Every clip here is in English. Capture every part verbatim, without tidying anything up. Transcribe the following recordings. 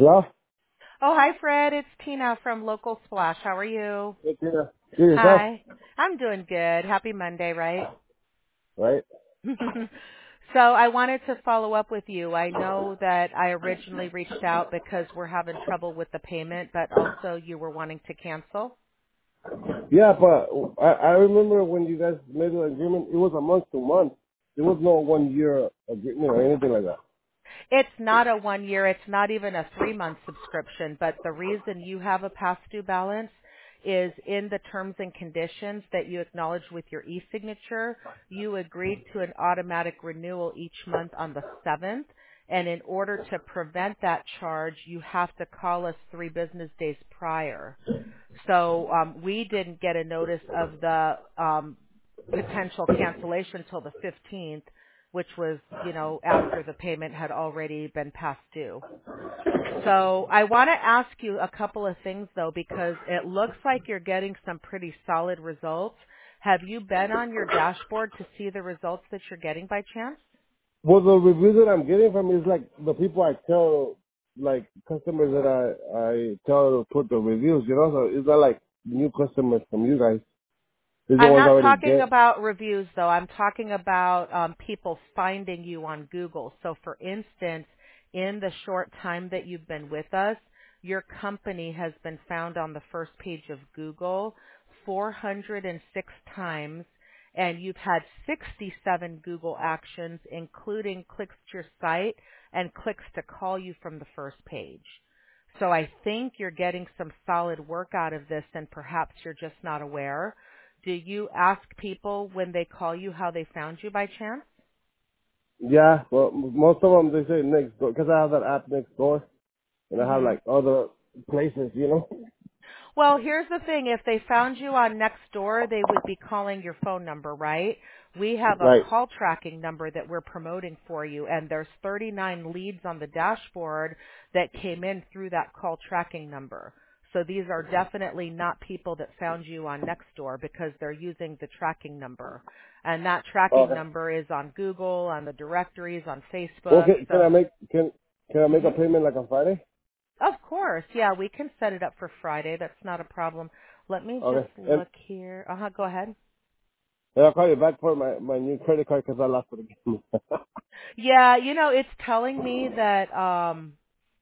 Hello? Oh, hi, Fred. It's Tina from Local Splash. How are you? Hey, Tina. You yourself? Hi. I'm doing good. Happy Monday, right? Right? So I wanted to follow up with you. I know that I originally reached out because we're having trouble with the payment, but also you were wanting to cancel. Yeah, but I, I remember when you guys made the agreement, it was a month to month. There was no one year agreement or anything like that. It's not a one year, it's not even a three month subscription, but the reason you have a past due balance is in the terms and conditions that you acknowledge with your e-signature, you agreed to an automatic renewal each month on the seventh. And in order to prevent that charge, you have to call us three business days prior. So um, we didn't get a notice of the um, potential cancellation till the fifteenth, which was, you know, after the payment had already been past due. So I want to ask you a couple of things though, because it looks like you're getting some pretty solid results. Have you been on your dashboard to see the results that you're getting by chance? Well, the reviews that I'm getting from is like the people I tell, like customers that I, I tell to put the reviews, you know, so it's not like new customers from you guys. It's the I'm ones I not already talking get. about reviews though. I'm talking about um, people finding you on Google. So for instance, in the short time that you've been with us, your company has been found on the first page of Google four hundred six times, and you've had sixty-seven Google actions, including clicks to your site and clicks to call you from the first page. So I think you're getting some solid work out of this, and perhaps you're just not aware. Do you ask people when they call you how they found you by chance? Yeah, well, m- most of them, they say next door, because I have that app next door, and I have hmm like other places, you know? Well, here's the thing. If they found you on Nextdoor, they would be calling your phone number, right? We have a Right. call tracking number that we're promoting for you, and there's thirty-nine leads on the dashboard that came in through that call tracking number. So these are definitely not people that found you on Nextdoor because they're using the tracking number. And that tracking Okay. number is on Google, on the directories, on Facebook. Okay, can So I make can can I make a hmm payment like on Friday? Of course, yeah, we can set it up for Friday. That's not a problem. Let me just Okay, and, look here. Uh huh. Go ahead. and I'll call you back for my my new credit card because I lost it again. Yeah, you know, it's telling me that um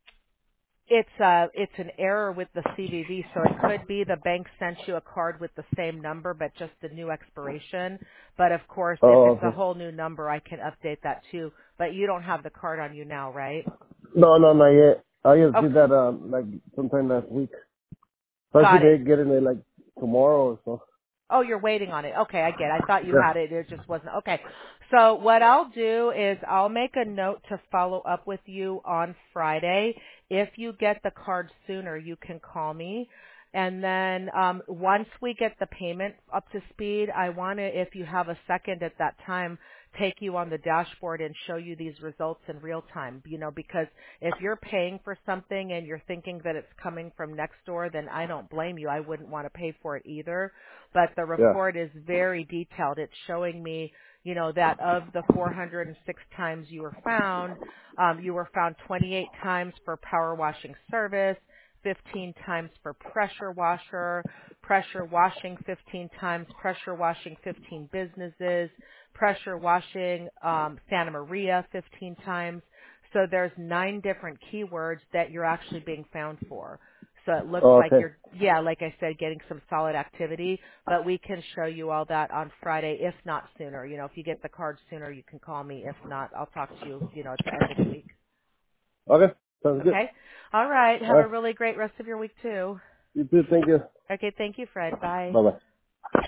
it's uh it's an error with the C V V, so it could be the bank sent you a card with the same number but just a new expiration. But of course, if Oh, it's a okay. whole new number, I can update that too. But you don't have the card on you now, right? No, no, not yet. I just Oh, did that um like sometime last week. So I should got it. be getting it like tomorrow or so. Oh, you're waiting on it. Okay, I get it. I thought you Yeah. had it. It just wasn't. Okay. So what I'll do is I'll make a note to follow up with you on Friday. If you get the card sooner, you can call me. And then um, once we get the payment up to speed, I want to, if you have a second at that time, take you on the dashboard and show you these results in real time. You know, because if you're paying for something and you're thinking that it's coming from Nextdoor, then I don't blame you. I wouldn't want to pay for it either. But the Yeah. report is very detailed. It's showing me, you know, that of the four hundred six times you were found, um, you were found twenty-eight times for power washing service, fifteen times for pressure washer, pressure washing fifteen times, pressure washing fifteen businesses, pressure washing um, Santa Maria fifteen times. So there's nine different keywords that you're actually being found for. So it looks Oh, like okay. you're, yeah, like I said, getting some solid activity, but we can show you all that on Friday, if not sooner. You know, if you get the card sooner, you can call me. If not, I'll talk to you, you know, at the end of the week. Okay. Sounds good. Okay? All right. All Have a right. really great rest of your week, too. You too. Thank you. Okay. Thank you, Fred. Bye. Bye bye.